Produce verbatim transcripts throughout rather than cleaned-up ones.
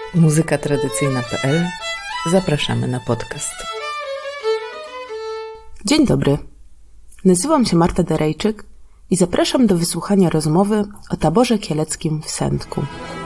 muzyka tradycyjna kropka pe el. Zapraszamy na podcast. Dzień dobry. Nazywam się Marta Derejczyk i zapraszam do wysłuchania rozmowy o taborze kieleckim w Sędku.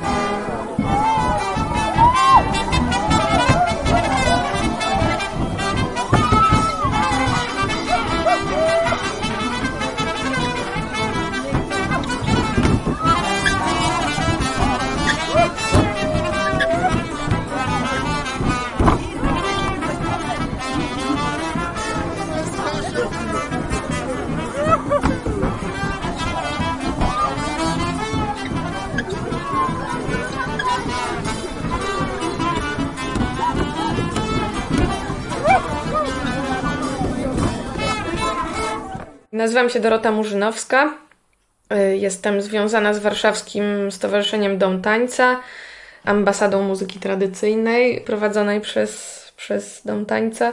Nazywam się Dorota Murzynowska. Jestem związana z Warszawskim Stowarzyszeniem Dom Tańca, ambasadą muzyki tradycyjnej prowadzonej przez, przez Dom Tańca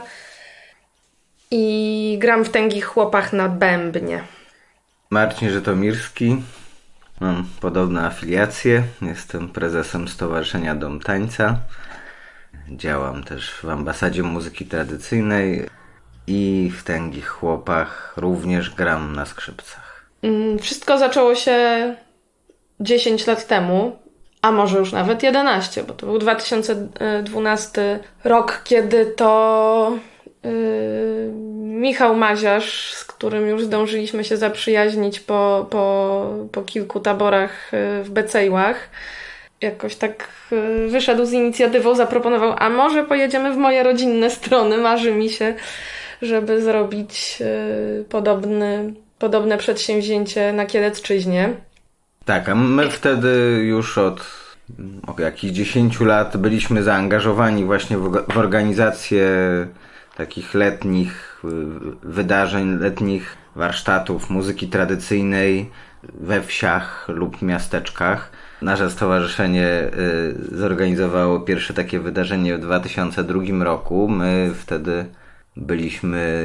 i gram w Tęgich Chłopach na bębnie. Marcin Żytomirski, mam podobne afiliacje, jestem prezesem Stowarzyszenia Dom Tańca, działam też w ambasadzie muzyki tradycyjnej i w Tęgich Chłopach również gram na skrzypcach. Wszystko zaczęło się dziesięć lat temu, a może już nawet jedenaście, bo to był dwa tysiące dwunasty rok, kiedy to yy, Michał Maziarz, z którym już zdążyliśmy się zaprzyjaźnić po, po, po kilku taborach w Becejłach, jakoś tak wyszedł z inicjatywą, zaproponował, a może pojedziemy w moje rodzinne strony, marzy mi się, żeby zrobić y, podobny, podobne przedsięwzięcie na Kielecczyźnie. Tak, a my wtedy już od, od jakichś dziesięciu lat byliśmy zaangażowani właśnie w, w organizację takich letnich wydarzeń, letnich warsztatów muzyki tradycyjnej we wsiach lub miasteczkach. Nasze stowarzyszenie y, zorganizowało pierwsze takie wydarzenie w dwa tysiące drugim roku. My wtedy byliśmy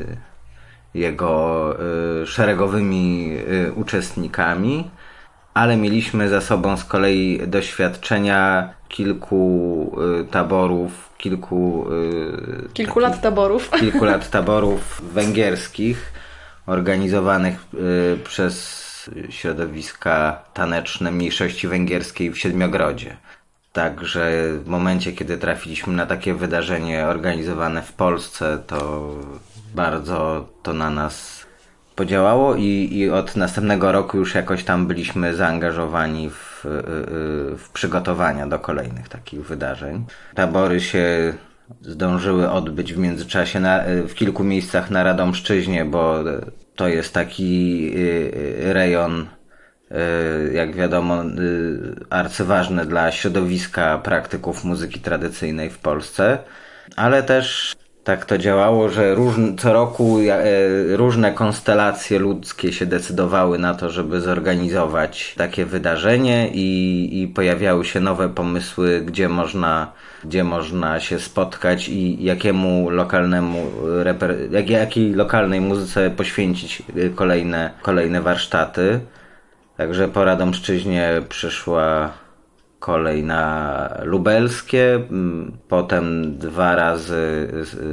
jego y, szeregowymi y, uczestnikami, ale mieliśmy za sobą z kolei doświadczenia kilku y, taborów, kilku, y, kilku takich, lat taborów. Kilku lat taborów węgierskich, organizowanych y, przez środowiska taneczne mniejszości węgierskiej w Siedmiogrodzie. Także w momencie, kiedy trafiliśmy na takie wydarzenie organizowane w Polsce, to bardzo to na nas podziałało i, i od następnego roku już jakoś tam byliśmy zaangażowani w, w przygotowania do kolejnych takich wydarzeń. Tabory się zdążyły odbyć w międzyczasie na, w kilku miejscach na Radomszczyźnie, bo to jest taki rejon, jak wiadomo, arcyważny dla środowiska praktyków muzyki tradycyjnej w Polsce, ale też tak to działało, że róż, co roku różne konstelacje ludzkie się decydowały na to, żeby zorganizować takie wydarzenie i, i pojawiały się nowe pomysły, gdzie można, gdzie można się spotkać i jakiemu lokalnemu, reper, jak, jakiej lokalnej muzyce poświęcić kolejne, kolejne warsztaty. Także po Radomszczyźnie przyszła kolej na Lubelskie, potem dwa razy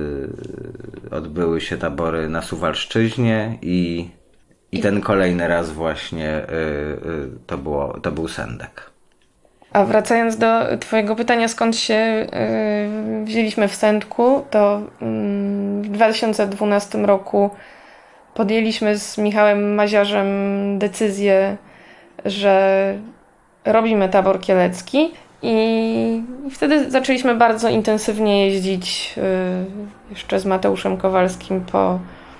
odbyły się tabory na Suwalszczyźnie i, i ten kolejny raz właśnie to, było, to był Sędek. A wracając do twojego pytania, skąd się wzięliśmy w Sędku, to w dwa tysiące dwunastym roku podjęliśmy z Michałem Maziarzem decyzję, że robimy tabor kielecki i wtedy zaczęliśmy bardzo intensywnie jeździć jeszcze z Mateuszem Kowalskim po,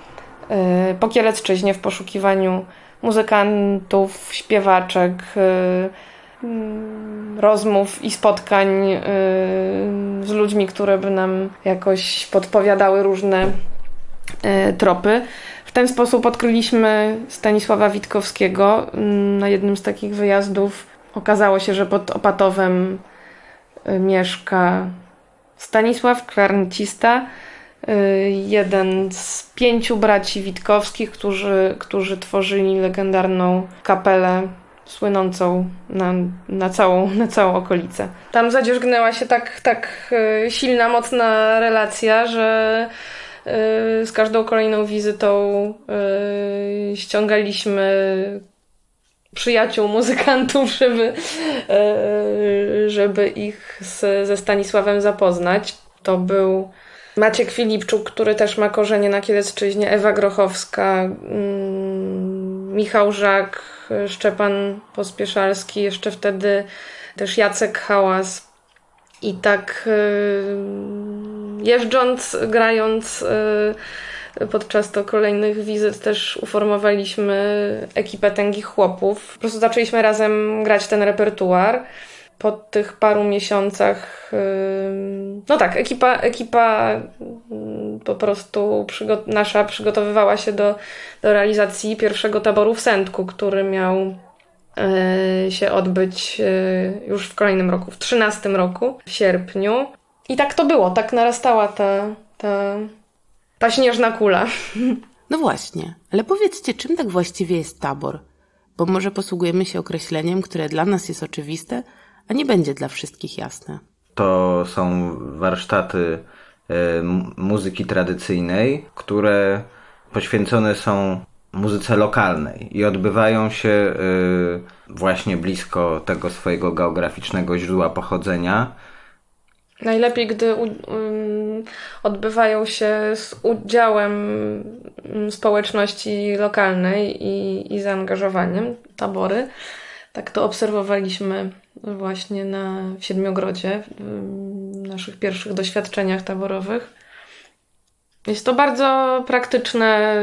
po Kielecczyźnie w poszukiwaniu muzykantów, śpiewaczek, rozmów i spotkań z ludźmi, które by nam jakoś podpowiadały różne tropy. W ten sposób odkryliśmy Stanisława Witkowskiego na jednym z takich wyjazdów. Okazało się, że pod Opatowem mieszka Stanisław, klarnecista, jeden z pięciu braci Witkowskich, którzy, którzy tworzyli legendarną kapelę słynącą na, na, całą, na całą okolicę. Tam zadzierzgnęła się tak, tak silna, mocna relacja, że z każdą kolejną wizytą ściągaliśmy przyjaciół muzykanów, żeby, żeby ich z, ze Stanisławem zapoznać. To był Maciek Filipczuk, który też ma korzenie na Kielecczyźnie, Ewa Grochowska, Michał Żak, Szczepan Pospieszalski, jeszcze wtedy też Jacek Hałas. I tak jeżdżąc, grając podczas to kolejnych wizyt też uformowaliśmy ekipę Tęgich Chłopów. Po prostu zaczęliśmy razem grać ten repertuar. Po tych paru miesiącach, no tak, ekipa, ekipa po prostu przygo- nasza przygotowywała się do, do realizacji pierwszego taboru w Sędku, który miał się odbyć już w kolejnym roku, w trzynastym roku, w sierpniu. I tak to było, tak narastała ta, ta, ta śnieżna kula. No właśnie, ale powiedzcie, czym tak właściwie jest tabor? Bo może posługujemy się określeniem, które dla nas jest oczywiste, a nie będzie dla wszystkich jasne. To są warsztaty muzyki tradycyjnej, które poświęcone są muzyce lokalnej i odbywają się właśnie blisko tego swojego geograficznego źródła pochodzenia. Najlepiej, gdy u, um, odbywają się z udziałem społeczności lokalnej i, i zaangażowaniem, tabory. Tak to obserwowaliśmy właśnie na w Siedmiogrodzie, w naszych pierwszych doświadczeniach taborowych. Jest to bardzo praktyczne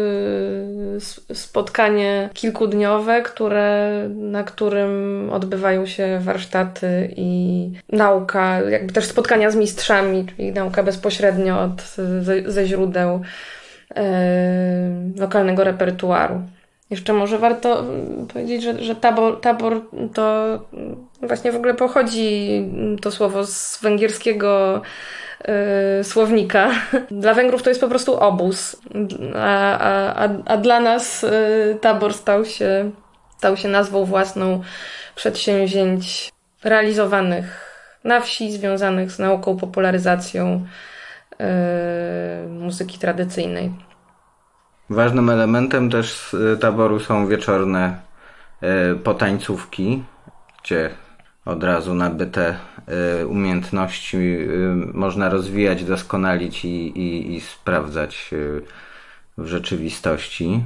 y, spotkanie kilkudniowe, które, na którym odbywają się warsztaty i nauka, jakby też spotkania z mistrzami, czyli nauka bezpośrednio od, ze, ze źródeł y, lokalnego repertuaru. Jeszcze może warto powiedzieć, że, że tabor, tabor to właśnie w ogóle pochodzi to słowo z węgierskiego yy, słownika. Dla Węgrów to jest po prostu obóz, a, a, a dla nas yy, tabor stał się, stał się nazwą własną przedsięwzięć realizowanych na wsi, związanych z nauką, popularyzacją yy, muzyki tradycyjnej. Ważnym elementem też taboru są wieczorne potańcówki, gdzie od razu nabyte umiejętności można rozwijać, doskonalić i, i, i sprawdzać w rzeczywistości.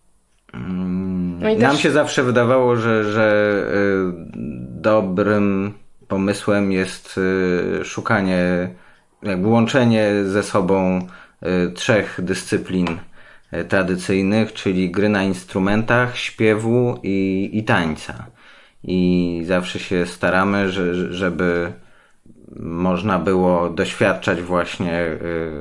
No i Nam też się zawsze wydawało, że, że dobrym pomysłem jest szukanie, jakby łączenie ze sobą trzech dyscyplin tradycyjnych, czyli gry na instrumentach, śpiewu i, i tańca. I zawsze się staramy, że, żeby można było doświadczać właśnie y,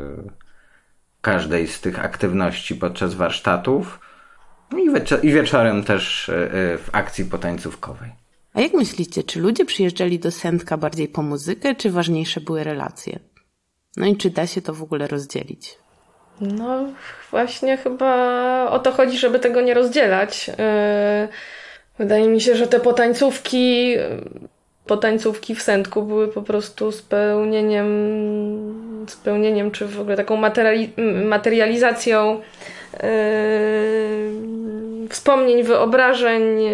każdej z tych aktywności podczas warsztatów i, wieczo- i wieczorem też y, w akcji potańcówkowej. A jak myślicie, czy ludzie przyjeżdżali do Sędka bardziej po muzykę, czy ważniejsze były relacje? No i czy da się to w ogóle rozdzielić? No właśnie chyba o to chodzi, żeby tego nie rozdzielać. Wydaje mi się, że te potańcówki, potańcówki w Sędku były po prostu spełnieniem, spełnieniem czy w ogóle taką materiali- materializacją yy, wspomnień, wyobrażeń yy,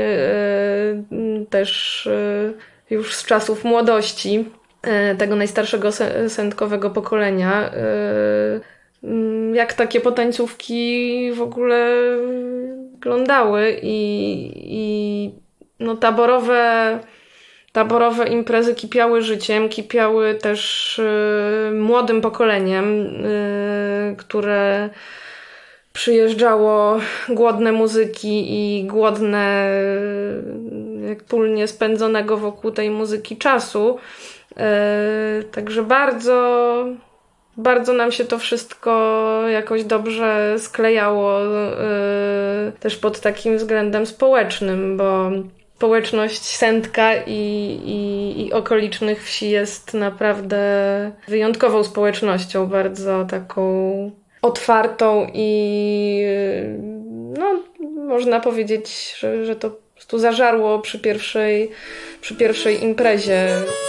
też yy, już z czasów młodości yy, tego najstarszego sędkowego pokolenia. Yy, jak takie potańcówki w ogóle wyglądały i, i no taborowe, taborowe imprezy kipiały życiem, kipiały też y, młodym pokoleniem, y, które przyjeżdżało głodne muzyki i głodne y, wspólnie spędzonego wokół tej muzyki czasu. Y, także bardzo Bardzo nam się to wszystko jakoś dobrze sklejało, yy, też pod takim względem społecznym, bo społeczność Sędka i, i, i okolicznych wsi jest naprawdę wyjątkową społecznością, bardzo taką otwartą i yy, no, można powiedzieć, że, że to prostu zażarło przy pierwszej, przy pierwszej imprezie.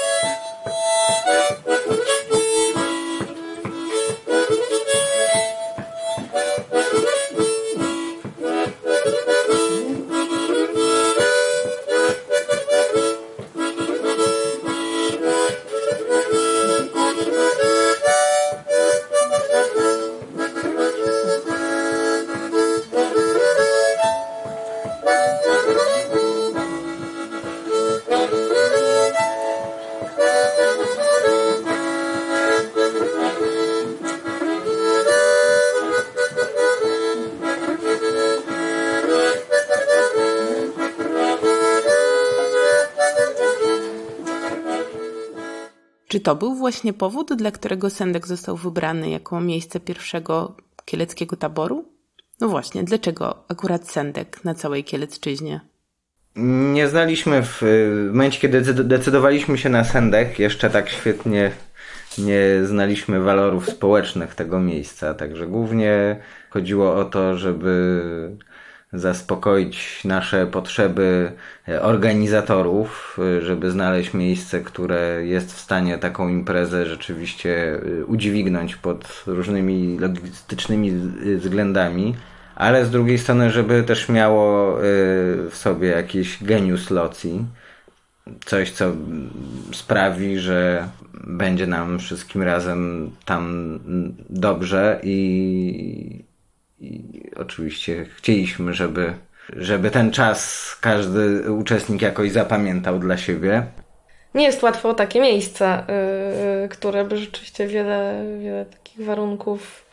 Czy to był właśnie powód, dla którego Sendek został wybrany jako miejsce pierwszego kieleckiego taboru? No właśnie, dlaczego akurat Sendek na całej Kielecczyźnie? Nie znaliśmy w, w momencie, kiedy decydowaliśmy się na Sendek, jeszcze tak świetnie nie znaliśmy walorów społecznych tego miejsca, także głównie chodziło o to, żeby zaspokoić nasze potrzeby organizatorów, żeby znaleźć miejsce, które jest w stanie taką imprezę rzeczywiście udźwignąć pod różnymi logistycznymi względami, ale z drugiej strony, żeby też miało w sobie jakiś genius loci, coś, co sprawi, że będzie nam wszystkim razem tam dobrze i I oczywiście chcieliśmy, żeby, żeby ten czas każdy uczestnik jakoś zapamiętał dla siebie. Nie jest łatwo takie miejsce, yy, które by rzeczywiście wiele, wiele takich warunków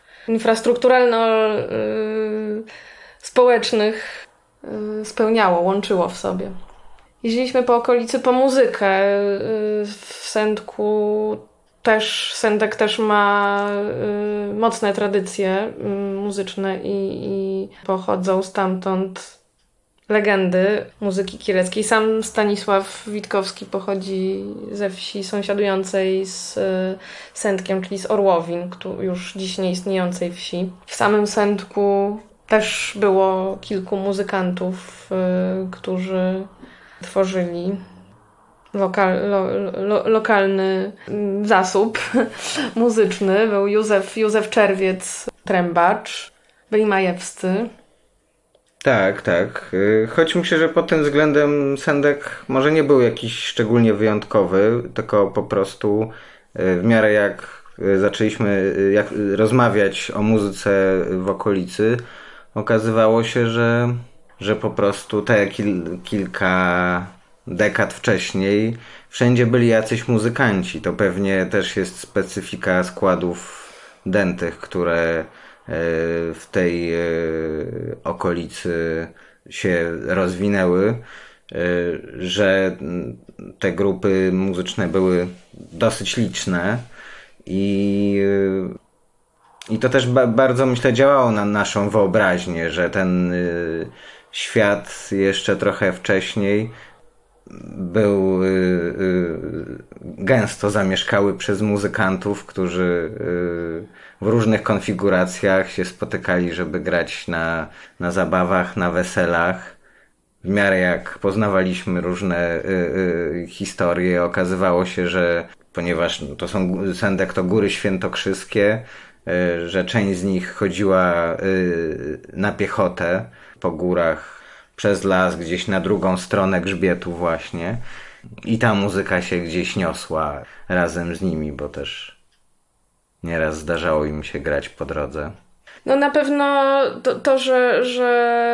infrastrukturalno-społecznych yy, yy, spełniało, łączyło w sobie. Jeździliśmy po okolicy po muzykę. Yy, w Sendku też, Sendek też ma y, mocne tradycje y, muzyczne i, i pochodzą stamtąd legendy muzyki kieleckiej. Sam Stanisław Witkowski pochodzi ze wsi sąsiadującej z y, Sendkiem, czyli z Orłowin, któ- już dziś nieistniejącej wsi. W samym Sendku też było kilku muzykantów, y, którzy tworzyli Lokal, lo, lo, lokalny zasób muzyczny. Był Józef, Józef Czerwiec, trębacz, byli Majewscy. Tak, tak. Choć myślę, że pod tym względem Sendek może nie był jakiś szczególnie wyjątkowy, tylko po prostu w miarę jak zaczęliśmy jak rozmawiać o muzyce w okolicy, okazywało się, że, że po prostu te kil, kilka dekad wcześniej wszędzie byli jacyś muzykanci. To pewnie też jest specyfika składów dętych, które w tej okolicy się rozwinęły, że te grupy muzyczne były dosyć liczne i, i to też ba- bardzo, myślę, działało na naszą wyobraźnię, że ten świat jeszcze trochę wcześniej był y, y, gęsto zamieszkały przez muzykantów, którzy y, w różnych konfiguracjach się spotykali, żeby grać na, na zabawach, na weselach. W miarę jak poznawaliśmy różne y, y, historie, okazywało się, że ponieważ to są Sendek to góry świętokrzyskie, y, że część z nich chodziła y, na piechotę po górach przez las, gdzieś na drugą stronę grzbietu właśnie. I ta muzyka się gdzieś niosła razem z nimi, bo też nieraz zdarzało im się grać po drodze. No na pewno to, to że, że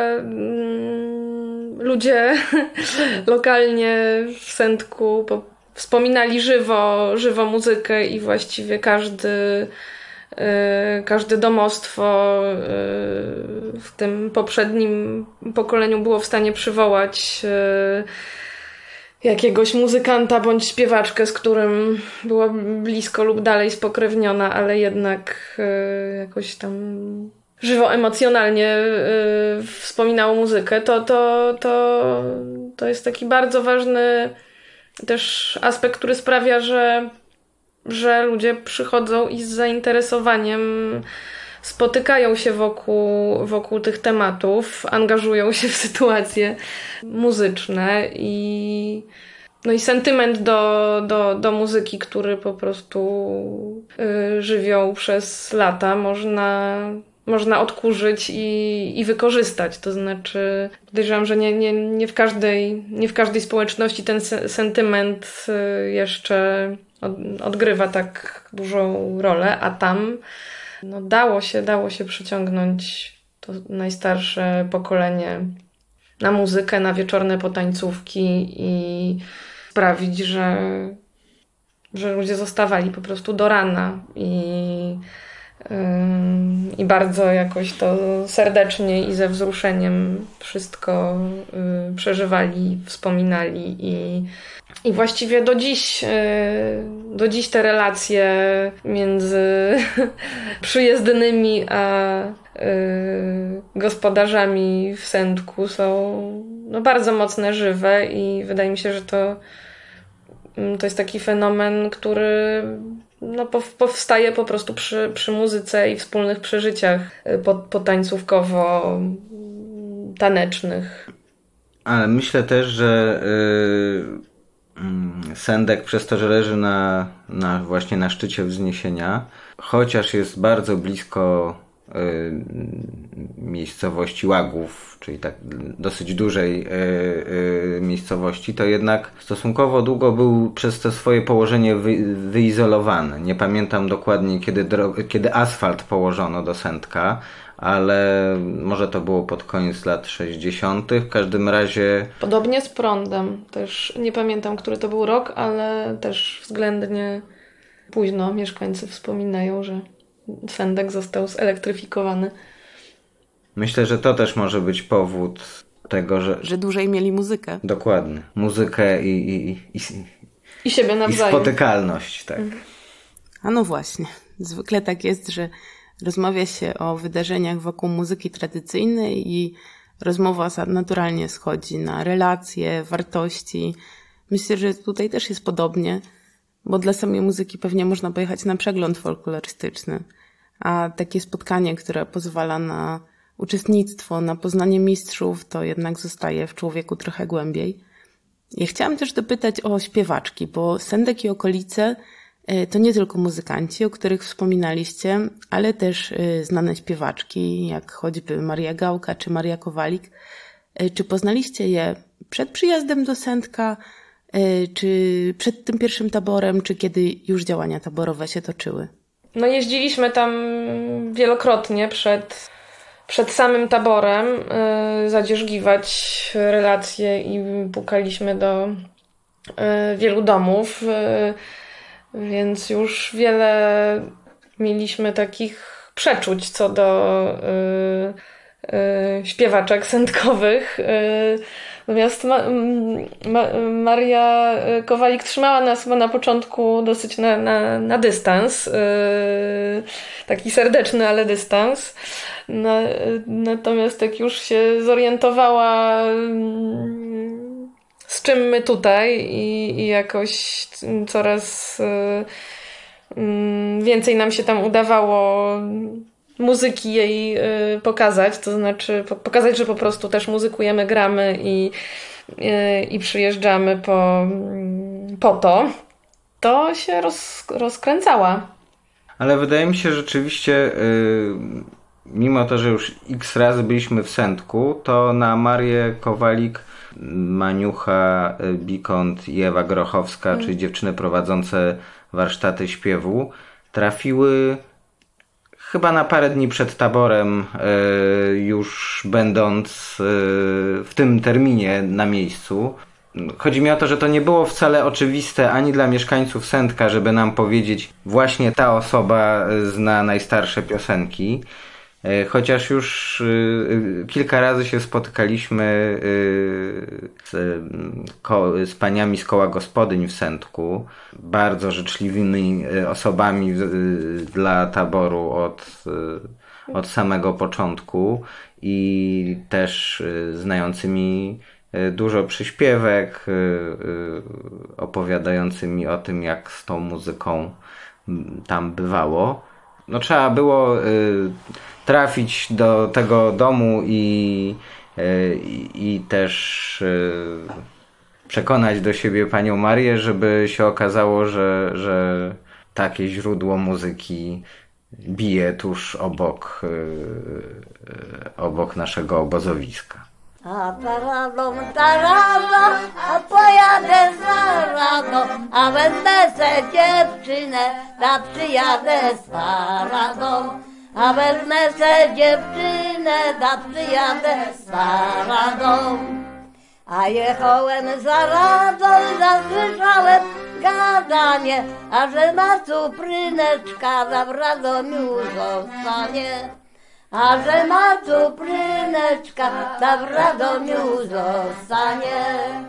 mm, ludzie lokalnie w Sendku po, wspominali żywo, żywo muzykę i właściwie każdy każde domostwo w tym poprzednim pokoleniu było w stanie przywołać jakiegoś muzykanta bądź śpiewaczkę, z którym była blisko lub dalej spokrewniona, ale jednak jakoś tam żywo emocjonalnie wspominało muzykę. To, to, to, to jest taki bardzo ważny też aspekt, który sprawia, że że ludzie przychodzą i z zainteresowaniem spotykają się wokół, wokół tych tematów, angażują się w sytuacje muzyczne i no i sentyment do, do, do muzyki, który po prostu y, żywią przez lata, można, można odkurzyć i, i wykorzystać. To znaczy, podejrzewam, że nie, nie, nie, w każdej, nie w każdej społeczności ten se, sentyment y, jeszcze od, odgrywa tak dużą rolę, a tam no, dało się, dało się przyciągnąć to najstarsze pokolenie na muzykę, na wieczorne potańcówki i sprawić, że, że ludzie zostawali po prostu do rana i, yy, i bardzo jakoś to serdecznie i ze wzruszeniem wszystko yy, przeżywali, wspominali i, i właściwie do dziś, yy, do dziś te relacje między przyjezdnymi a yy, gospodarzami w Sędku są no, bardzo mocne, żywe i wydaje mi się, że to To jest taki fenomen, który no, powstaje po prostu przy, przy muzyce i wspólnych przeżyciach potańcówkowo-tanecznych. Ale myślę też, że yy, Sendek przez to, że leży na, na właśnie na szczycie wzniesienia, chociaż jest bardzo blisko miejscowości Łagów, czyli tak dosyć dużej yy, yy, miejscowości, to jednak stosunkowo długo był przez to swoje położenie wy, wyizolowany. Nie pamiętam dokładnie, kiedy, dro- kiedy asfalt położono do Sędka, ale może to było pod koniec lat sześćdziesiątych. W każdym razie... Podobnie z prądem. Też nie pamiętam, który to był rok, ale też względnie późno mieszkańcy wspominają, że Sendek został zelektryfikowany. Myślę, że to też może być powód tego, że... Że dłużej mieli muzykę. Dokładnie. Muzykę i... I, i, I siebie nawzajem. I spotykalność, tak. Mhm. A no właśnie. Zwykle tak jest, że rozmawia się o wydarzeniach wokół muzyki tradycyjnej i rozmowa naturalnie schodzi na relacje, wartości. Myślę, że tutaj też jest podobnie, bo dla samej muzyki pewnie można pojechać na przegląd folklorystyczny, a takie spotkanie, które pozwala na uczestnictwo, na poznanie mistrzów, to jednak zostaje w człowieku trochę głębiej. Ja chciałam też dopytać o śpiewaczki, bo Sendek i okolice to nie tylko muzykanci, o których wspominaliście, ale też znane śpiewaczki, jak choćby Maria Gałka czy Maria Kowalik. Czy poznaliście je przed przyjazdem do Sędka, czy przed tym pierwszym taborem, czy kiedy już działania taborowe się toczyły? No jeździliśmy tam wielokrotnie przed, przed samym taborem yy, zadzierzgiwać relacje i pukaliśmy do yy, wielu domów, yy, więc już wiele mieliśmy takich przeczuć co do yy, yy, śpiewaczek sędkowych. Yy, Natomiast Ma- Ma- Maria Kowalik trzymała nas chyba na początku dosyć na, na, na dystans. Yy, taki serdeczny, ale dystans. Na, natomiast jak już się zorientowała, yy, z czym my tutaj i, i jakoś coraz yy, yy, więcej nam się tam udawało muzyki jej y, pokazać, to znaczy po, pokazać, że po prostu też muzykujemy, gramy i, y, i przyjeżdżamy po, y, po to, to się roz, rozkręcała. Ale wydaje mi się, że rzeczywiście y, mimo to, że już x razy byliśmy w Sędku, to na Marię Kowalik, Maniucha Bikont i Ewa Grochowska, mm. czyli dziewczyny prowadzące warsztaty śpiewu, trafiły chyba na parę dni przed taborem, y, już będąc y, w tym terminie na miejscu. Chodzi mi o to, że to nie było wcale oczywiste ani dla mieszkańców Sędka, żeby nam powiedzieć, właśnie ta osoba zna najstarsze piosenki. Y, chociaż już y, kilka razy się spotykaliśmy y, z, ko, z paniami z koła gospodyń w Sędku, bardzo życzliwymi osobami y, dla taboru od, y, od samego początku i też y, znającymi dużo przyśpiewek, opowiadającymi o tym, jak z tą muzyką tam bywało. no, trzeba było y, trafić do tego domu i, y, i też y, przekonać do siebie panią Marię, żeby się okazało, że, że takie źródło muzyki bije tuż obok, y, y, obok naszego obozowiska. A taradą, taradą, a pojadę za radą, a wezmę se dziewczynę, ta przyjadę z paradą. A wezmę se dziewczynę, ta przyjadę z paradą. A jechałem za radą, zasłyszałem gadanie, a że ma cupryneczka, za w Radomiu zostanie. A że ma cupryneczka, ta w Radomiu zostanie.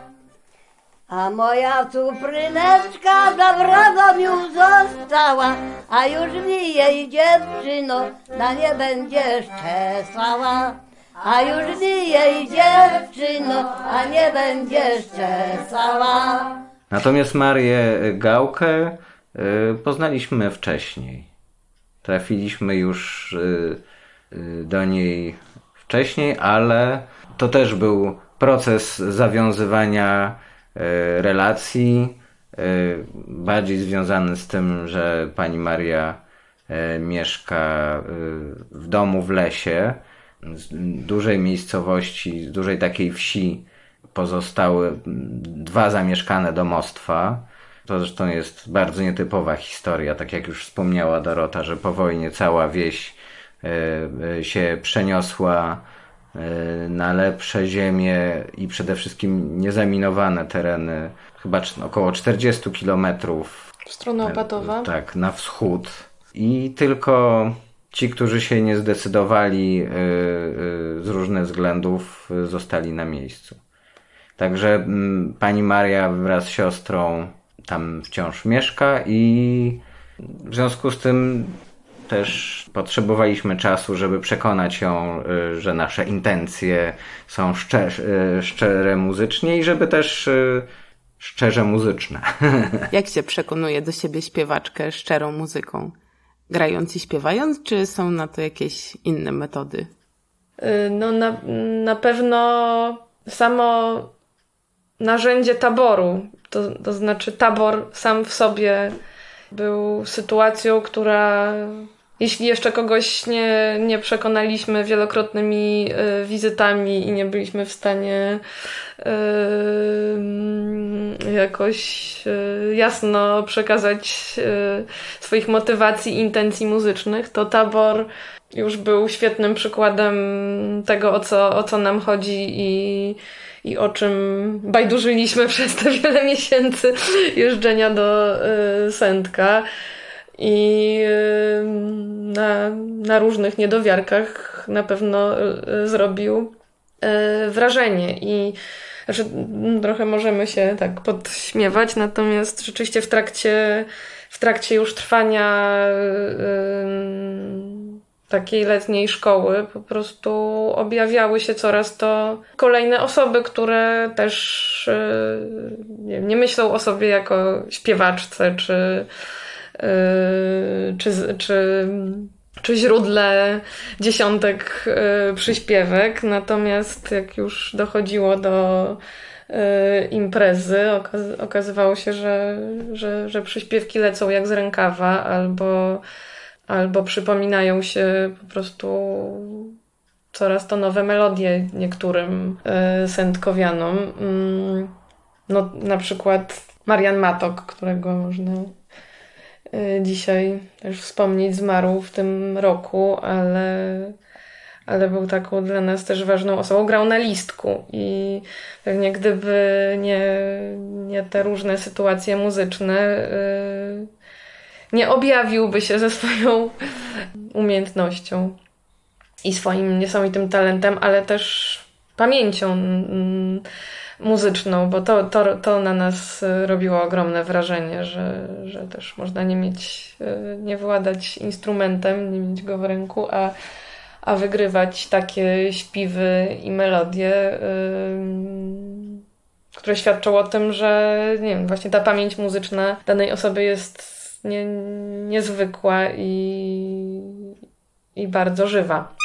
A moja cupryneczka ta w Radomiu została, a już mi jej dziewczyno na nie będziesz czesała. A już mi jej dziewczyno, a nie będziesz czesała. Natomiast Marię Gałkę y, poznaliśmy wcześniej. Trafiliśmy już y, y, do niej wcześniej, ale to też był proces zawiązywania y, relacji, y, bardziej związany z tym, że pani Maria y, mieszka y, w domu w lesie, z dużej miejscowości, z dużej takiej wsi pozostały dwa zamieszkane domostwa. To zresztą jest bardzo nietypowa historia, tak jak już wspomniała Dorota, że po wojnie cała wieś y, y, się przeniosła y, na lepsze ziemie i przede wszystkim niezaminowane tereny, chyba około czterdzieści kilometrów. W stronę Opatowa. Y, tak, na wschód. I tylko ci, którzy się nie zdecydowali y, y, z różnych względów, y, zostali na miejscu. Także y, pani Maria wraz z siostrą tam wciąż mieszka i w związku z tym też potrzebowaliśmy czasu, żeby przekonać ją, y, że nasze intencje są szczerze, y, szczere muzycznie i żeby też y, szczerze muzyczne. Jak się przekonuje do siebie śpiewaczkę szczerą muzyką? Grając i śpiewając, czy są na to jakieś inne metody? No na, na pewno samo narzędzie taboru, to, to znaczy tabor sam w sobie był sytuacją, która, jeśli jeszcze kogoś nie, nie przekonaliśmy wielokrotnymi y, wizytami i nie byliśmy w stanie y, jakoś y, jasno przekazać y, swoich motywacji i intencji muzycznych, to tabor już był świetnym przykładem tego, o co, o co nam chodzi i i o czym bajdurzyliśmy przez te wiele miesięcy jeżdżenia do y, Sędka i y, na, na różnych niedowiarkach na pewno y, zrobił y, wrażenie i znaczy, trochę możemy się tak podśmiewać, natomiast rzeczywiście w trakcie, w trakcie już trwania y, takiej letniej szkoły po prostu objawiały się coraz to kolejne osoby, które też nie, nie myślą o sobie jako śpiewaczce czy, czy, czy, czy źródle dziesiątek przyśpiewek. Natomiast jak już dochodziło do imprezy, okazywało się, że, że, że przyśpiewki lecą jak z rękawa albo Albo przypominają się po prostu coraz to nowe melodie niektórym y, sędkowianom. Mm, no, na przykład Marian Matok, którego można y, dzisiaj też wspomnieć, zmarł w tym roku, ale, ale był taką dla nas też ważną osobą. Grał na listku i pewnie gdyby nie, nie te różne sytuacje muzyczne, y, nie objawiłby się ze swoją umiejętnością i swoim niesamowitym talentem, ale też pamięcią muzyczną, bo to, to, to na nas robiło ogromne wrażenie, że, że też można nie mieć, nie władać instrumentem, nie mieć go w ręku, a, a wygrywać takie śpiewy i melodie, które świadczą o tym, że nie wiem, właśnie ta pamięć muzyczna danej osoby jest nie, niezwykła i, i bardzo żywa.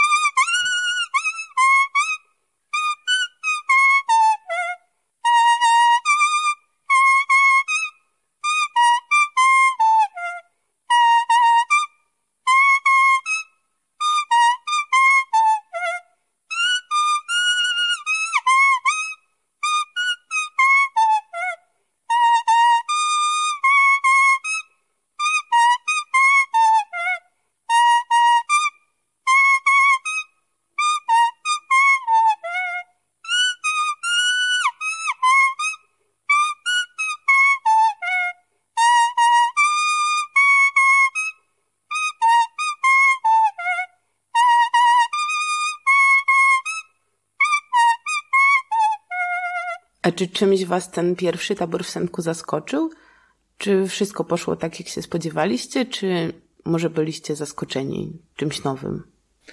A czy czymś was ten pierwszy tabor w Sępku zaskoczył? Czy wszystko poszło tak, jak się spodziewaliście, czy może byliście zaskoczeni czymś nowym?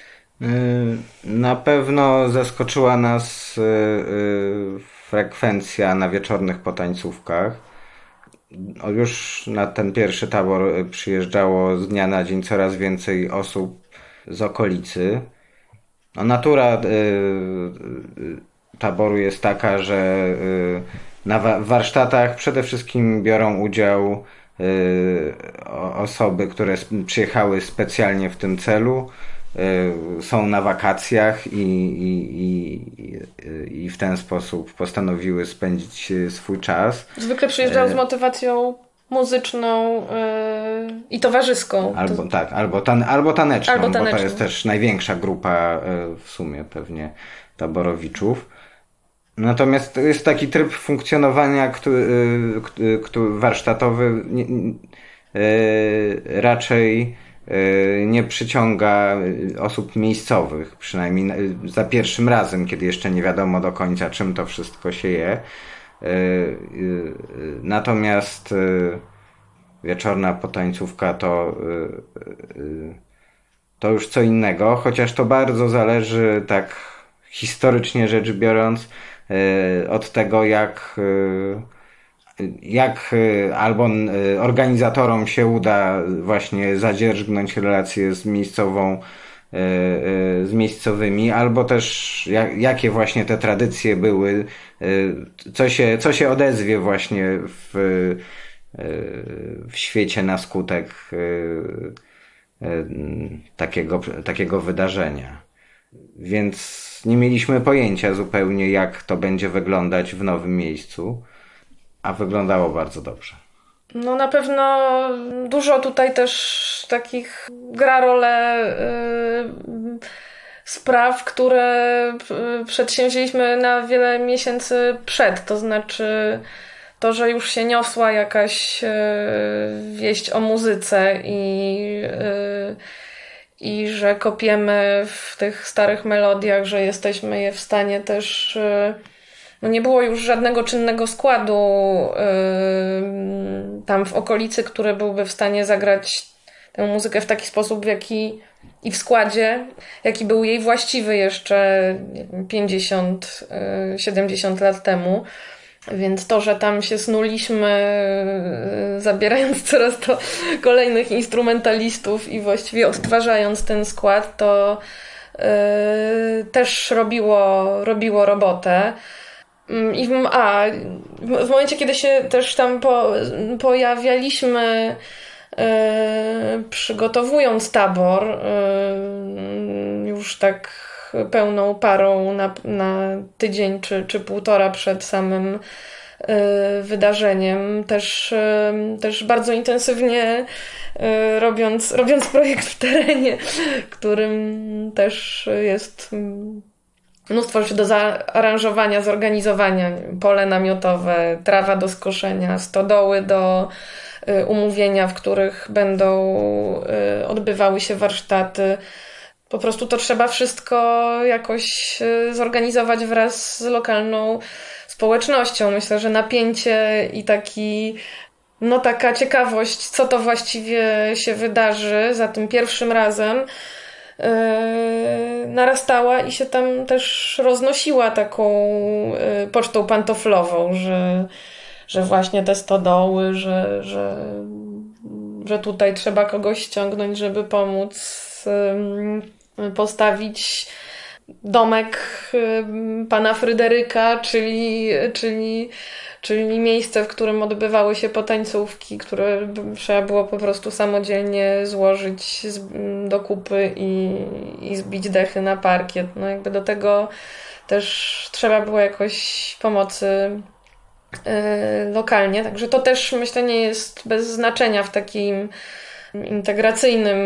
Na pewno zaskoczyła nas frekwencja na wieczornych potańcówkach. Już na ten pierwszy tabor przyjeżdżało z dnia na dzień coraz więcej osób z okolicy. No, natura taboru jest taka, że na warsztatach przede wszystkim biorą udział osoby, które przyjechały specjalnie w tym celu, są na wakacjach i, i, i, i w ten sposób postanowiły spędzić swój czas. Zwykle przyjeżdżają z motywacją muzyczną yy, i towarzyską. Albo to... tak, albo, tan, albo taneczną, albo taneczną, bo to jest też największa grupa w sumie pewnie taborowiczów. Natomiast jest taki tryb funkcjonowania który, który warsztatowy raczej nie przyciąga osób miejscowych, przynajmniej za pierwszym razem, kiedy jeszcze nie wiadomo do końca, czym to wszystko się je. Natomiast wieczorna potańcówka to, to już co innego, chociaż to bardzo zależy, tak historycznie rzecz biorąc, od tego, jak, jak albo organizatorom się uda właśnie zadzierżgnąć relacje z miejscową, z miejscowymi, albo też jak, jakie właśnie te tradycje były, co się, co się odezwie właśnie w, w świecie na skutek takiego, takiego wydarzenia. Więc nie mieliśmy pojęcia zupełnie, jak to będzie wyglądać w nowym miejscu, a wyglądało bardzo dobrze. No na pewno dużo tutaj też takich gra rolę yy, spraw, które przedsięwzięliśmy na wiele miesięcy przed. To znaczy to, że już się niosła jakaś yy, wieść o muzyce i yy, i że kopiemy w tych starych melodiach, że jesteśmy je w stanie też... No nie było już żadnego czynnego składu yy, tam w okolicy, który byłby w stanie zagrać tę muzykę w taki sposób, w jaki i w składzie, jaki był jej właściwy jeszcze pięćdziesiąt siedemdziesiąt lat temu. Więc to, że tam się snuliśmy, zabierając coraz to kolejnych instrumentalistów i właściwie odtwarzając ten skład, to yy, też robiło, robiło robotę. I w, a, w momencie, kiedy się też tam po, pojawialiśmy, yy, przygotowując tabor, yy, już tak pełną parą na, na tydzień czy, czy półtora przed samym y, wydarzeniem. Też, y, też bardzo intensywnie y, robiąc, robiąc projekt w terenie, którym też jest mnóstwo rzeczy do zaaranżowania, zorganizowania. Pole namiotowe, trawa do skoszenia, stodoły do y, umówienia, w których będą y, odbywały się warsztaty. Po prostu to trzeba wszystko jakoś zorganizować wraz z lokalną społecznością. Myślę, że napięcie i taki, no taka ciekawość, co to właściwie się wydarzy za tym pierwszym razem, yy, narastała i się tam też roznosiła taką yy, pocztą pantoflową, że, że właśnie te stodoły, że, że że tutaj trzeba kogoś ściągnąć, żeby pomóc postawić domek pana Fryderyka, czyli, czyli, czyli miejsce, w którym odbywały się potańcówki, które trzeba było po prostu samodzielnie złożyć do kupy i, i zbić dechy na parkiet. No jakby do tego też trzeba było jakoś pomocy yy, lokalnie, także to też myślę nie jest bez znaczenia w takim integracyjnym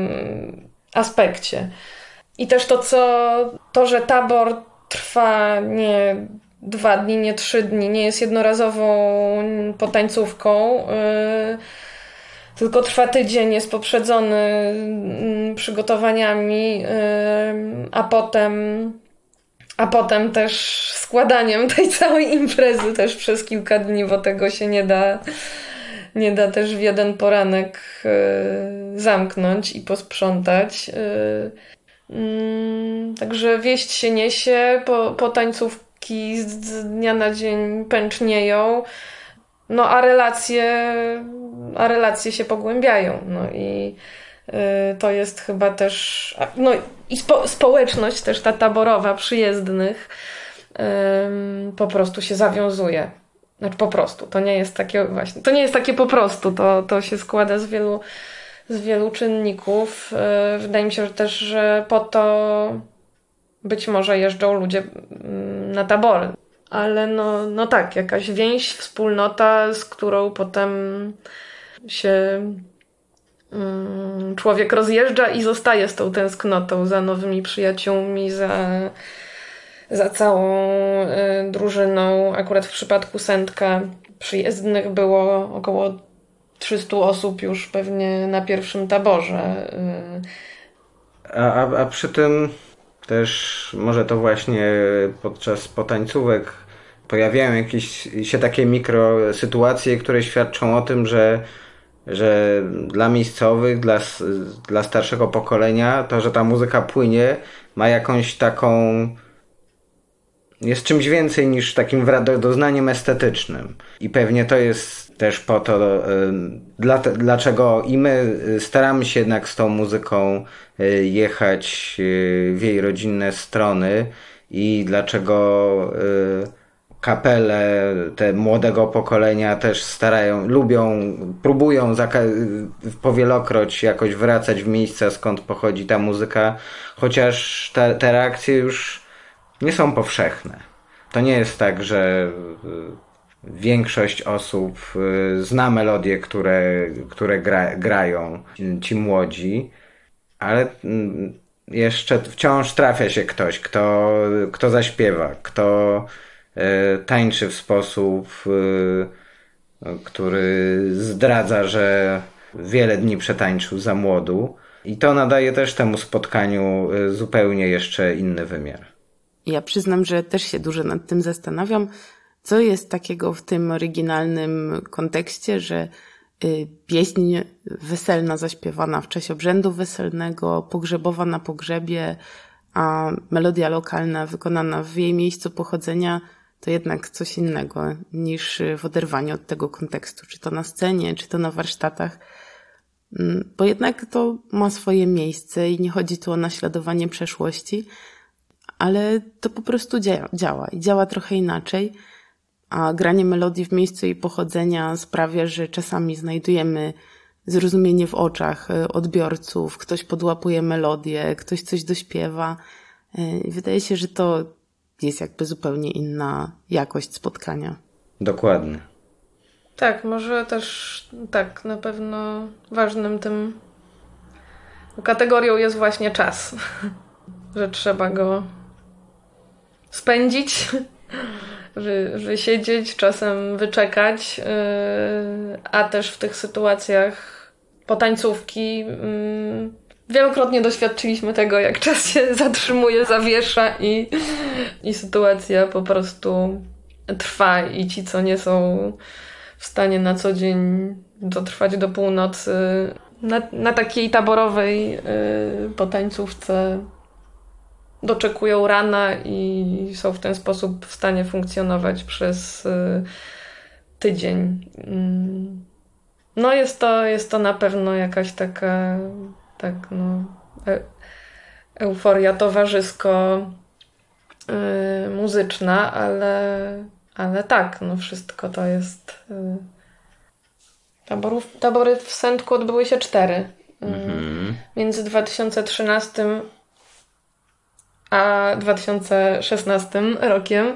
aspekcie. I też to, co, to, że tabor trwa nie dwa dni, nie trzy dni, nie jest jednorazową potańcówką, yy, tylko trwa tydzień, jest poprzedzony yy, przygotowaniami, yy, a potem a potem też składaniem tej całej imprezy też przez kilka dni, bo tego się nie da nie da też w jeden poranek yy, zamknąć i posprzątać. Yy, yy, także wieść się niesie, po, potańcówki z, z dnia na dzień pęcznieją, no a relacje, a relacje się pogłębiają. No i yy, to jest chyba też, no i spo, społeczność też ta taborowa, przyjezdnych yy, po prostu się zawiązuje. Znaczy po prostu, to nie jest takie właśnie, to nie jest takie po prostu, to, to się składa z wielu, z wielu czynników. Wydaje mi się że też, że po to być może jeżdżą ludzie na tabory. Ale no, no tak, jakaś więź, wspólnota, z którą potem się człowiek rozjeżdża i zostaje z tą tęsknotą za nowymi przyjaciółmi, za... za całą y, drużyną. Akurat w przypadku Sędka przyjezdnych było około trzysta osób już pewnie na pierwszym taborze. Y. A, a, a przy tym też może to właśnie podczas potańcówek pojawiają jakieś się takie mikrosytuacje, które świadczą o tym, że że dla miejscowych, dla, dla starszego pokolenia to, że ta muzyka płynie, ma jakąś taką jest czymś więcej niż takim doznaniem estetycznym. I pewnie to jest też po to, dla, dlaczego i my staramy się jednak z tą muzyką jechać w jej rodzinne strony i dlaczego kapele te młodego pokolenia też starają, lubią, próbują powielokroć jakoś wracać w miejsca, skąd pochodzi ta muzyka, chociaż te, te reakcje już nie są powszechne. To nie jest tak, że większość osób zna melodie, które, które gra, grają ci młodzi, ale jeszcze wciąż trafia się ktoś, kto, kto zaśpiewa, kto tańczy w sposób, który zdradza, że wiele dni przetańczył za młodu. I to nadaje też temu spotkaniu zupełnie jeszcze inny wymiar. Ja przyznam, że też się dużo nad tym zastanawiam, co jest takiego w tym oryginalnym kontekście, że pieśń weselna zaśpiewana w czasie obrzędu weselnego, pogrzebowa na pogrzebie, a melodia lokalna wykonana w jej miejscu pochodzenia to jednak coś innego niż w oderwaniu od tego kontekstu, czy to na scenie, czy to na warsztatach, bo jednak to ma swoje miejsce i nie chodzi tu o naśladowanie przeszłości, ale to po prostu dzia- działa i działa trochę inaczej, a granie melodii w miejscu jej pochodzenia sprawia, że czasami znajdujemy zrozumienie w oczach odbiorców, ktoś podłapuje melodię, ktoś coś dośpiewa. Wydaje się, że to jest jakby zupełnie inna jakość spotkania. Dokładnie. Tak, może też tak, na pewno ważnym tym kategorią jest właśnie czas, że trzeba go spędzić, wy, wysiedzieć, czasem wyczekać, yy, a też w tych sytuacjach potańcówki yy, wielokrotnie doświadczyliśmy tego, jak czas się zatrzymuje, zawiesza i, i sytuacja po prostu trwa i ci, co nie są w stanie na co dzień dotrwać do północy, na, na takiej taborowej yy, potańcówce doczekują rana i są w ten sposób w stanie funkcjonować przez yy, tydzień. Yy. No jest to, jest to na pewno jakaś taka tak, no, e, euforia towarzysko y, muzyczna, ale, ale tak, no wszystko to jest... Y, taborów, tabory w Sędku odbyły się cztery. Y, mm-hmm. Między dwa tysiące trzynastym a dwa tysiące szesnastym rokiem.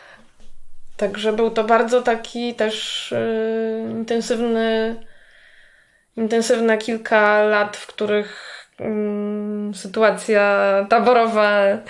Także był to bardzo taki też y, intensywny, intensywne kilka lat, w których y, sytuacja taborowa y,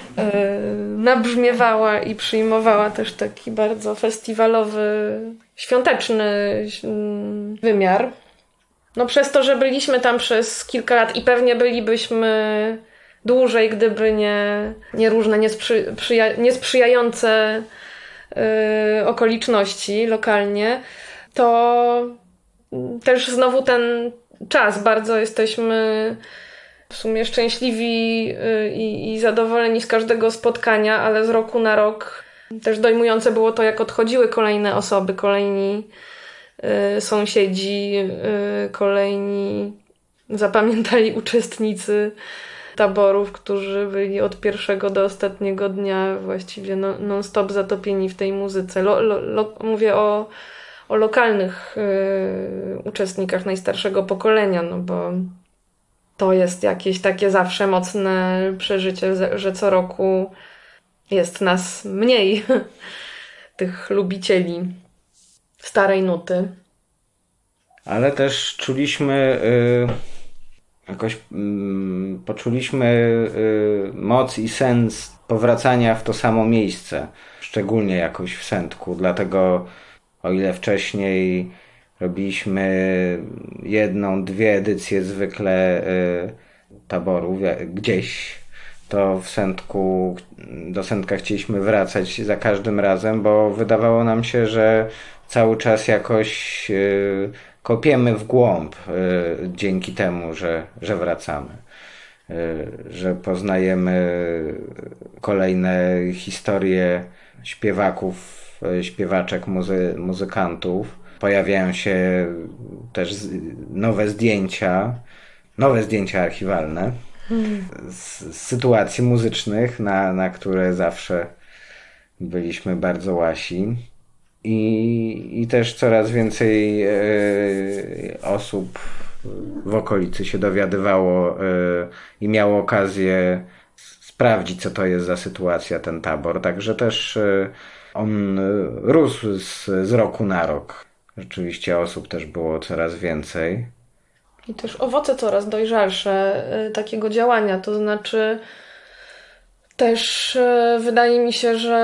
nabrzmiewała i przyjmowała też taki bardzo festiwalowy, świąteczny y, wymiar. No przez to, że byliśmy tam przez kilka lat i pewnie bylibyśmy dłużej, gdyby nie, nie różne niesprzy, przyja, niesprzyjające Yy, okoliczności lokalnie, to też znowu ten czas, bardzo jesteśmy w sumie szczęśliwi yy, i, i zadowoleni z każdego spotkania, ale z roku na rok też dojmujące było to, jak odchodziły kolejne osoby, kolejni yy, sąsiedzi, yy, kolejni zapamiętali uczestnicy taborów, którzy byli od pierwszego do ostatniego dnia właściwie non-stop zatopieni w tej muzyce. Lo, lo, lo, mówię o, o lokalnych y, uczestnikach najstarszego pokolenia, no bo to jest jakieś takie zawsze mocne przeżycie, że co roku jest nas mniej, tych lubicieli starej nuty. Ale też czuliśmy... Y- Jakoś mm, poczuliśmy y, moc i sens powracania w to samo miejsce, szczególnie jakoś w Sędku. Dlatego o ile wcześniej robiliśmy jedną, dwie edycje zwykle y, taborów gdzieś, to w Sędku, do Sędka chcieliśmy wracać za każdym razem, bo wydawało nam się, że cały czas jakoś... Y, kopiemy w głąb y, dzięki temu, że, że wracamy, y, że poznajemy kolejne historie śpiewaków, y, śpiewaczek, muzy, muzykantów. Pojawiają się też z, nowe zdjęcia, nowe zdjęcia archiwalne hmm. z, z sytuacji muzycznych, na, na które zawsze byliśmy bardzo łasi. I, I też coraz więcej e, osób w okolicy się dowiadywało e, i miało okazję sprawdzić, co to jest za sytuacja, ten tabor. Także też e, on rósł z, z roku na rok. Rzeczywiście osób też było coraz więcej. I też owoce coraz dojrzalsze e, takiego działania, to znaczy też e, wydaje mi się, że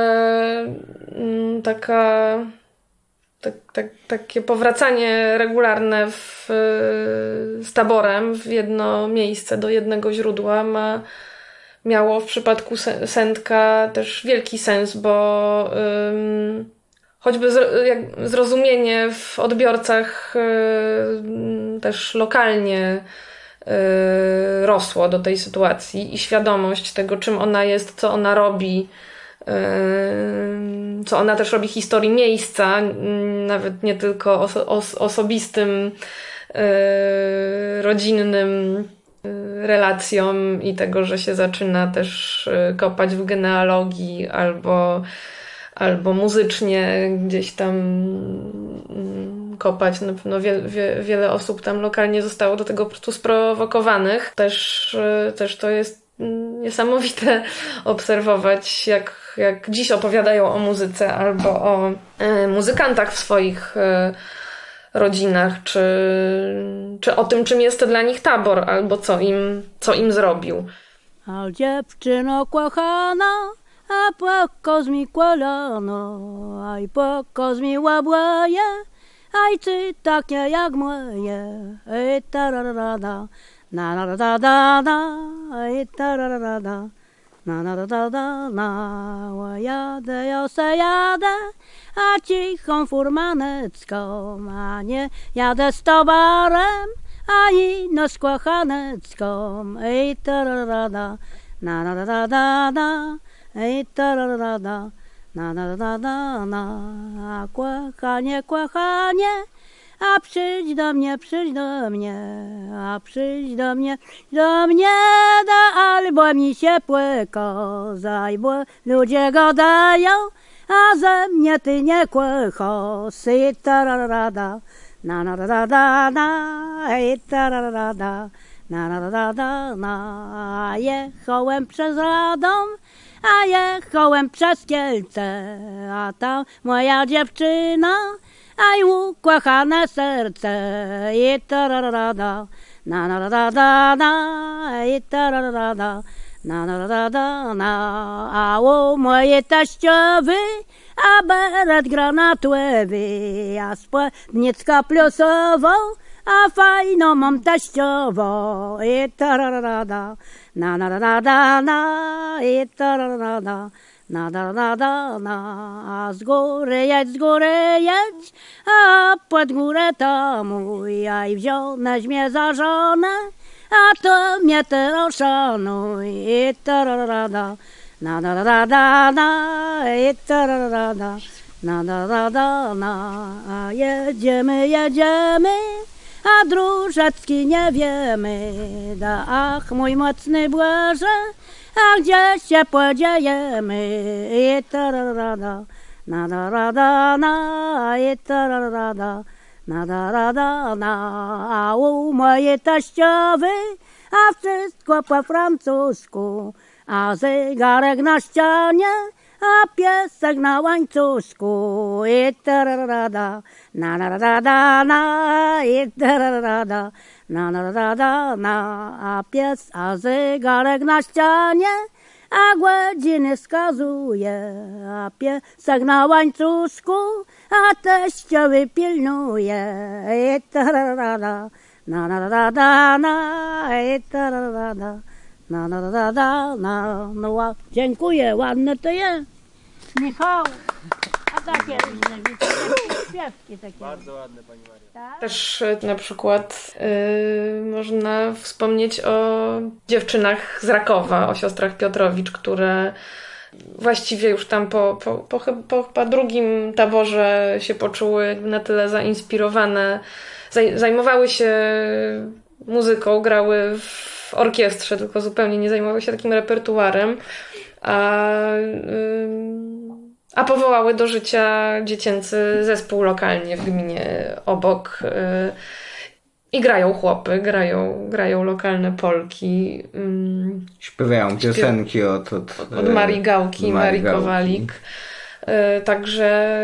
m, taka tak, tak, takie powracanie regularne w, z taborem w jedno miejsce, do jednego źródła ma, miało w przypadku Sędka też wielki sens, bo ym, choćby z, jak, zrozumienie w odbiorcach y, też lokalnie y, rosło do tej sytuacji i świadomość tego, czym ona jest, co ona robi, co ona też robi historii miejsca, nawet nie tylko oso- os- osobistym, rodzinnym relacjom i tego, że się zaczyna też kopać w genealogii albo, albo muzycznie gdzieś tam kopać. Na pewno wie, wie, wiele osób tam lokalnie zostało do tego po prostu sprowokowanych. Też, też to jest niesamowite obserwować, jak, jak dziś opowiadają o muzyce albo o y, muzykantach w swoich y, rodzinach, czy, czy o tym, czym jest dla nich tabor, albo co im, co im zrobił. A dziewczyno kochana, a poko mi kolano, aj poko mi łabłaje, aj ty takie jak moje, ej tararada. Na na da da da, ej tararada, na na da da da, na jadę, ja se jadę, a cichą furmanecką, a nie jadę z towarem, a ino z kłachanecką, ej tararada, na na da da da da, ej tararada, na na da da da, na kłachanie, kłachanie, a przyjdź do mnie, przyjdź do mnie, a przyjdź do mnie, do mnie, da albo mi się płyko, bo ludzie gadają, a ze mnie ty nie kłycho, si tararada, na na da da na, i tararada, na na da da na, jechałem przez Radom, a jechałem przez Kielce, a tam moja dziewczyna, aj ukochane serce, i tararada, na na da da na, i tararada, na na da da na, a u mojej teściowy, a beret granatowy, a spódnicka plusową, a fajną mam teściową, i tararada, na na da da na, i tararada, na da da da na, a z góry jedź, z góry jedź, a pod górę to mój, a i wziąłeś mnie za żonę, a to mnie teraz szanuj, i tararada, na da da da na, i tararada, na da da da na, a jedziemy, jedziemy, a Dróżecki nie wiemy, da ach mój mocny Błaże, a gdzie się podziejemy, i tararada, na da da da na, i tararada, na da da da na, a u mojej teściowy, a wszystko po francusku, a zegarek na ścianie, a piesek na łańcuszku, i tararada, na da da da na, i tararada, na da da da na, a pies, a zegarek na ścianie, a godziny wskazuje, a piesek na łańcuszku, a teściowy pilnuje, i tararada, na da da da na, i tararada, na da da da na, no ła, dziękuję, ładne to jest. Michał, a takie różne śpiewki takie. Bardzo ładne, pani Maria. Też na przykład yy, można wspomnieć o dziewczynach z Rakowa, o siostrach Piotrowicz, które właściwie już tam po, po, po, po chyba drugim taborze się poczuły na tyle zainspirowane, zaj, zajmowały się muzyką, grały w orkiestrze, tylko zupełnie nie zajmowały się takim repertuarem, a, a powołały do życia dziecięcy zespół lokalnie w gminie obok. I grają chłopy, grają, grają lokalne Polki. Śpiewają piosenki od, od, od, od Marii Gałki i Marii Gałki. Kowalik. Także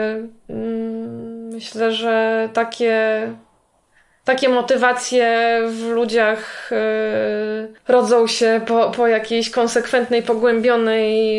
myślę, że takie, takie motywacje w ludziach rodzą się po, po jakiejś konsekwentnej, pogłębionej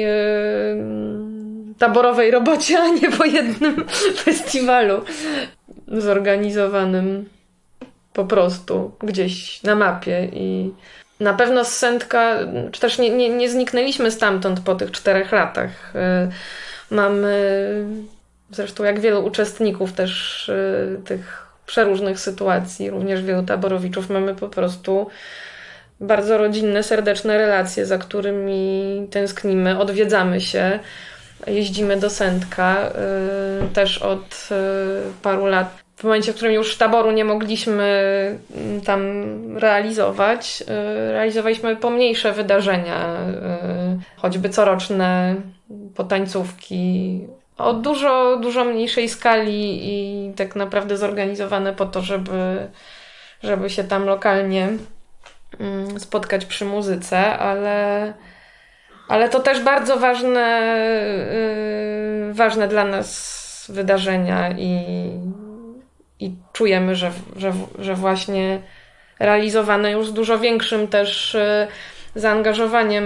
taborowej robocie, a nie po jednym festiwalu zorganizowanym po prostu gdzieś na mapie. I na pewno z Sędka, czy też nie, nie, nie zniknęliśmy stamtąd po tych czterech latach. Mamy zresztą jak wielu uczestników też tych przeróżnych sytuacji, również wielu taborowiczów, mamy po prostu bardzo rodzinne, serdeczne relacje, za którymi tęsknimy, odwiedzamy się, jeździmy do Sędka też od paru lat. W momencie, w którym już taboru nie mogliśmy tam realizować, realizowaliśmy pomniejsze wydarzenia, choćby coroczne potańcówki o dużo, dużo mniejszej skali i tak naprawdę zorganizowane po to, żeby, żeby się tam lokalnie spotkać przy muzyce, ale, ale to też bardzo ważne, ważne dla nas wydarzenia i I czujemy, że, że, że właśnie realizowane już z dużo większym też zaangażowaniem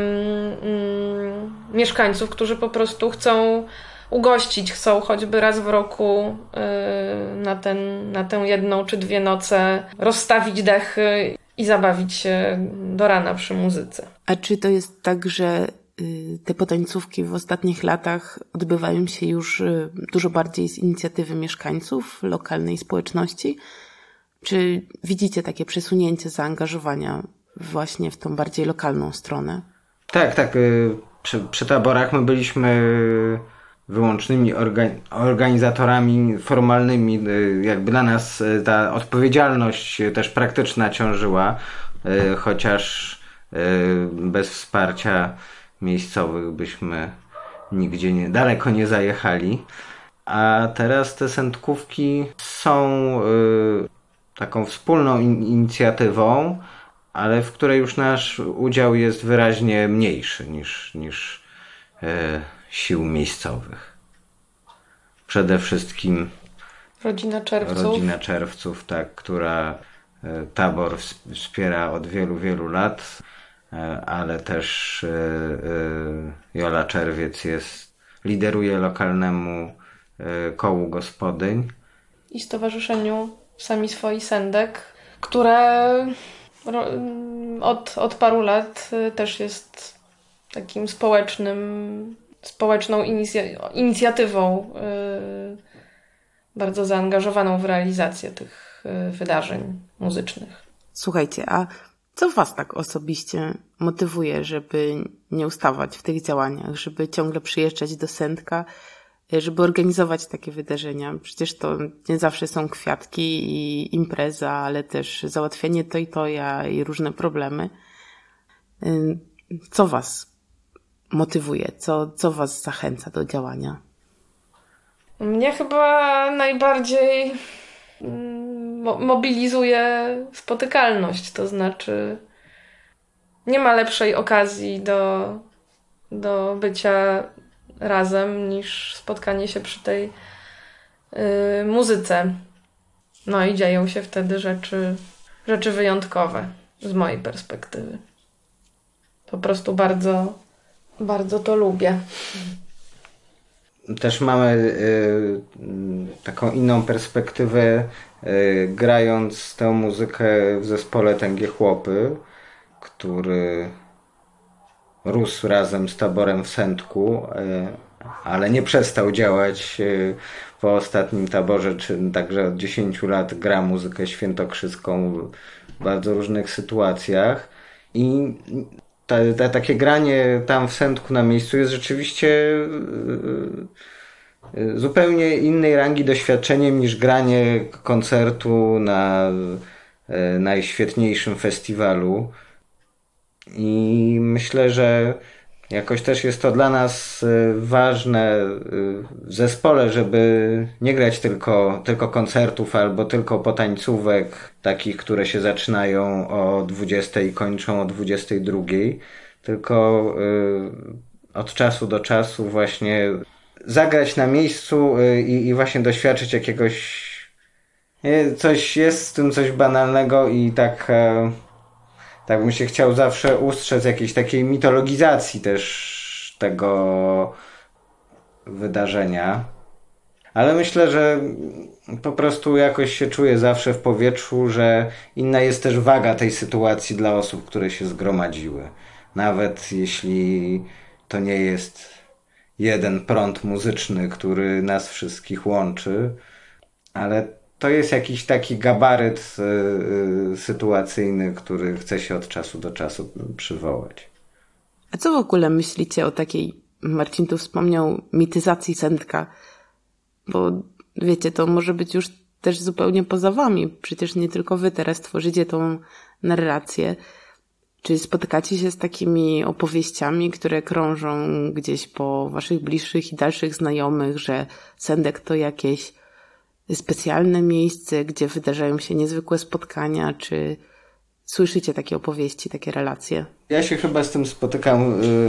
mieszkańców, którzy po prostu chcą ugościć, chcą choćby raz w roku na, ten, na tę jedną czy dwie noce rozstawić dechy i zabawić się do rana przy muzyce. A czy to jest tak, że te potańcówki w ostatnich latach odbywają się już dużo bardziej z inicjatywy mieszkańców lokalnej społeczności? Czy widzicie takie przesunięcie zaangażowania właśnie w tą bardziej lokalną stronę? Tak, tak. Przy, przy taborach my byliśmy wyłącznymi orga- organizatorami formalnymi. Jakby na nas ta odpowiedzialność też praktyczna ciążyła, chociaż bez wsparcia miejscowych byśmy nigdzie nie, daleko nie zajechali. A teraz te sędkówki są taką wspólną in- inicjatywą, ale w której już nasz udział jest wyraźnie mniejszy niż, niż e, sił miejscowych. Przede wszystkim Rodzina Czerwców. Rodzina Czerwców, tak, która e, tabor wspiera od wielu, wielu lat, e, ale też e, e, Jola Czerwiec jest, lideruje lokalnemu e, kołu gospodyń. I stowarzyszeniu Sami Swoi Sendek, które od, od paru lat też jest takim społecznym, społeczną inicja- inicjatywą yy, bardzo zaangażowaną w realizację tych yy, wydarzeń muzycznych. Słuchajcie, a co was tak osobiście motywuje, żeby nie ustawać w tych działaniach, żeby ciągle przyjeżdżać do Sendka, żeby organizować takie wydarzenia? Przecież to nie zawsze są kwiatki i impreza, ale też załatwianie to i toja i różne problemy. Co was motywuje? Co, co was zachęca do działania? Mnie chyba najbardziej mo- mobilizuje spotykalność, to znaczy nie ma lepszej okazji do, do bycia razem niż spotkanie się przy tej yy, muzyce. No i dzieją się wtedy rzeczy, rzeczy wyjątkowe z mojej perspektywy. Po prostu bardzo, bardzo to lubię. Też mamy y, taką inną perspektywę, y, grając tę muzykę w zespole Tęgie Chłopy, który rósł razem z taborem w Sędku, ale nie przestał działać po ostatnim taborze, czy także od dziesięciu lat gra muzykę świętokrzyską w bardzo różnych sytuacjach. I ta, ta, takie granie tam w Sędku na miejscu jest rzeczywiście zupełnie innej rangi doświadczeniem niż granie koncertu na najświetniejszym festiwalu. I myślę, że jakoś też jest to dla nas ważne w zespole, żeby nie grać tylko, tylko koncertów albo tylko potańcówek, takich, które się zaczynają o dwudziestej i kończą o dwudziestej drugiej, tylko od czasu do czasu właśnie zagrać na miejscu i, i właśnie doświadczyć jakiegoś... Coś jest w tym coś banalnego i tak... Tak bym się chciał zawsze ustrzec jakiejś takiej mitologizacji też tego wydarzenia. Ale myślę, że po prostu jakoś się czuję zawsze w powietrzu, że inna jest też waga tej sytuacji dla osób, które się zgromadziły. Nawet jeśli to nie jest jeden prąd muzyczny, który nas wszystkich łączy, ale to jest jakiś taki gabaryt y, y, sytuacyjny, który chce się od czasu do czasu przywołać. A co w ogóle myślicie o takiej, Marcin tu wspomniał, mityzacji Sędka? Bo wiecie, to może być już też zupełnie poza wami. Przecież nie tylko wy teraz tworzycie tą narrację. Czy spotykacie się z takimi opowieściami, które krążą gdzieś po waszych bliższych i dalszych znajomych, że Sędek to jakieś specjalne miejsce, gdzie wydarzają się niezwykłe spotkania? Czy słyszycie takie opowieści, takie relacje? Ja się chyba z tym spotykam, yy,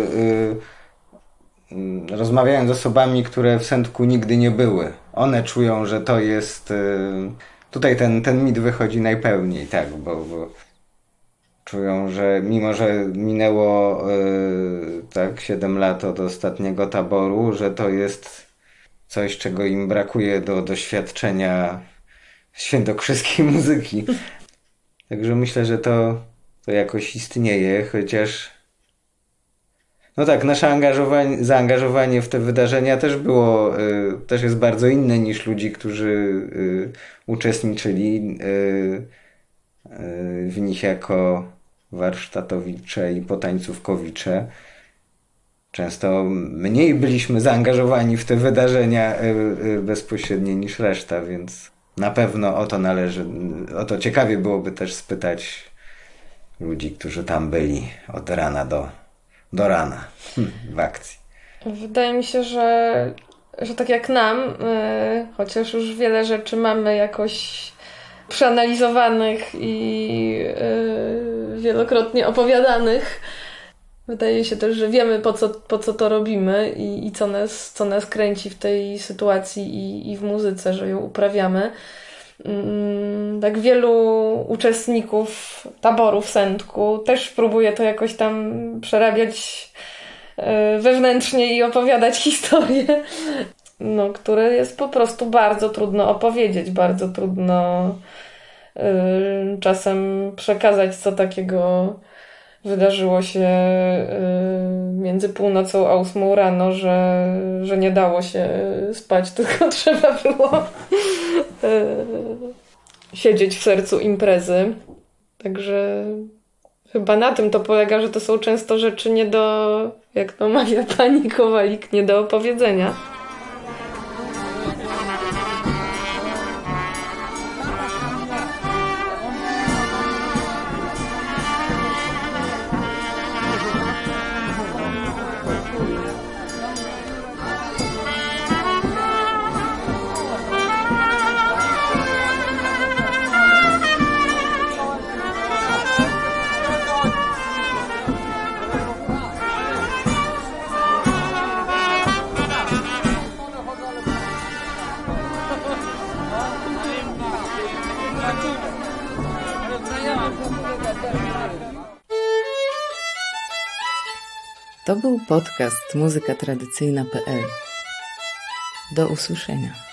yy, rozmawiając z osobami, które w Sędku nigdy nie były. One czują, że to jest... Yy, tutaj ten, ten mit wychodzi najpełniej, tak, bo, bo czują, że mimo, że minęło yy, tak siedem lat od ostatniego taboru, że to jest coś, czego im brakuje do doświadczenia świętokrzyskiej muzyki. Także myślę, że to, to jakoś istnieje, chociaż no tak, nasze angażowanie, zaangażowanie w te wydarzenia też było, y, też jest bardzo inne niż ludzi, którzy y, uczestniczyli y, y, w nich jako warsztatowicze i potańcówkowicze. często mniej byliśmy zaangażowani w te wydarzenia bezpośrednie niż reszta, więc na pewno o to należy, o to ciekawie byłoby też spytać ludzi, którzy tam byli od rana do, do rana w akcji. Wydaje mi się, że, że tak jak nam, yy, chociaż już wiele rzeczy mamy jakoś przeanalizowanych i yy, wielokrotnie opowiadanych, wydaje się też, że wiemy po co, po co to robimy i, i co, nas, co nas kręci w tej sytuacji i, i w muzyce, że ją uprawiamy. Tak wielu uczestników taboru w Sędku też próbuje to jakoś tam przerabiać wewnętrznie i opowiadać historię, no, które jest po prostu bardzo trudno opowiedzieć, bardzo trudno y, czasem przekazać, co takiego wydarzyło się y, między północą a ósmą rano, że, że nie dało się spać, tylko trzeba było y, siedzieć w sercu imprezy. Także chyba na tym to polega, że to są często rzeczy nie do, jak to mawia pani Kowalik, nie do opowiedzenia. To był podcast muzyka tradycyjna kropka pe el. Do usłyszenia.